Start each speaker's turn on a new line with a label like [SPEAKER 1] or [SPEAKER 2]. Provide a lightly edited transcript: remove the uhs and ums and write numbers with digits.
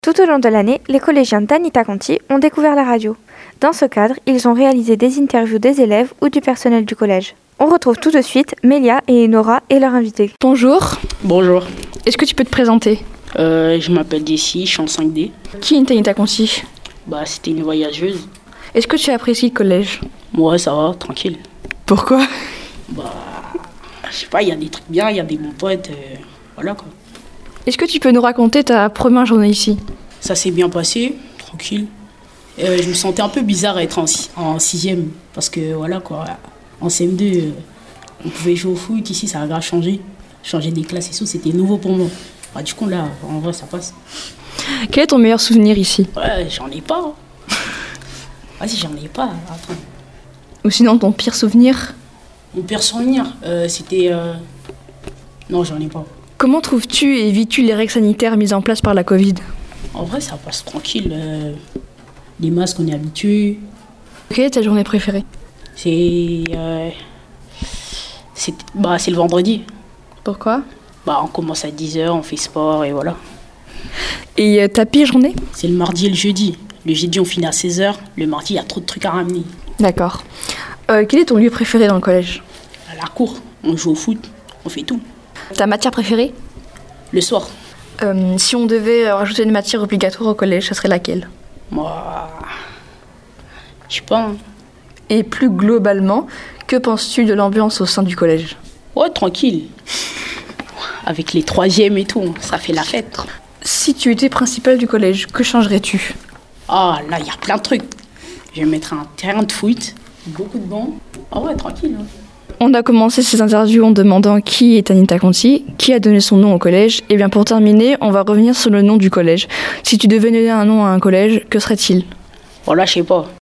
[SPEAKER 1] Tout au long de l'année, les collégiens d'Anita Conti ont découvert la radio. Dans ce cadre, ils ont réalisé des interviews des élèves ou du personnel du collège. On retrouve tout de suite Mélia et Enora et leurs invités.
[SPEAKER 2] Bonjour.
[SPEAKER 3] Bonjour.
[SPEAKER 2] Est-ce que tu peux te présenter ?
[SPEAKER 3] Je m'appelle Jessie, je suis en 5D.
[SPEAKER 2] Qui est Anita Conti ?
[SPEAKER 3] C'était une voyageuse.
[SPEAKER 2] Est-ce que tu apprécies le collège ?
[SPEAKER 3] Moi, ça va, tranquille.
[SPEAKER 2] Pourquoi ?
[SPEAKER 3] Je sais pas, il y a des trucs bien, il y a des bons potes, voilà quoi.
[SPEAKER 2] Est-ce que tu peux nous raconter ta première journée ici ?
[SPEAKER 3] Ça s'est bien passé, tranquille. Je me sentais un peu bizarre à être en 6e, parce que voilà quoi, en CM2, on pouvait jouer au foot, ici ça a grave changé. Changer des classes et tout, c'était nouveau pour moi. Du coup là, en vrai ça passe.
[SPEAKER 2] Quel est ton meilleur souvenir ici ?
[SPEAKER 3] Ouais, j'en ai pas. Vas-y, j'en ai pas, attends.
[SPEAKER 2] Ou sinon ton pire souvenir ?
[SPEAKER 3] Mon pire souvenir, c'était... Non, j'en ai pas.
[SPEAKER 2] Comment trouves-tu et vis-tu les règles sanitaires mises en place par la Covid ?
[SPEAKER 3] En vrai, ça passe tranquille. Les masques, on est habitué.
[SPEAKER 2] Quelle est ta journée préférée ?
[SPEAKER 3] C'est le vendredi.
[SPEAKER 2] Pourquoi ?
[SPEAKER 3] On commence à 10h, on fait sport et voilà.
[SPEAKER 2] Et ta pire journée ?
[SPEAKER 3] C'est le mardi et le jeudi. Le jeudi, on finit à 16h. Le mardi, il y a trop de trucs à ramener.
[SPEAKER 2] D'accord. Quel est ton lieu préféré dans le collège ?
[SPEAKER 3] À la cour, on joue au foot, on fait tout.
[SPEAKER 2] Ta matière préférée ?
[SPEAKER 3] Le soir.
[SPEAKER 2] Si on devait rajouter une matière obligatoire au collège, ça serait laquelle ?
[SPEAKER 3] Moi, je sais pas.
[SPEAKER 2] Et plus globalement, que penses-tu de l'ambiance au sein du collège ?
[SPEAKER 3] Ouais, tranquille. Avec les 3e et tout, ça fait la fête.
[SPEAKER 2] Si tu étais principal du collège, que changerais-tu ?
[SPEAKER 3] Là, il y a plein de trucs. Je vais mettre un terrain de foot, beaucoup de bancs. Ouais, tranquille.
[SPEAKER 2] On a commencé ces interviews en demandant qui est Anita Conti, qui a donné son nom au collège. Et bien pour terminer, on va revenir sur le nom du collège. Si tu devais donner un nom à un collège, que serait-il ?
[SPEAKER 3] Là, je sais pas.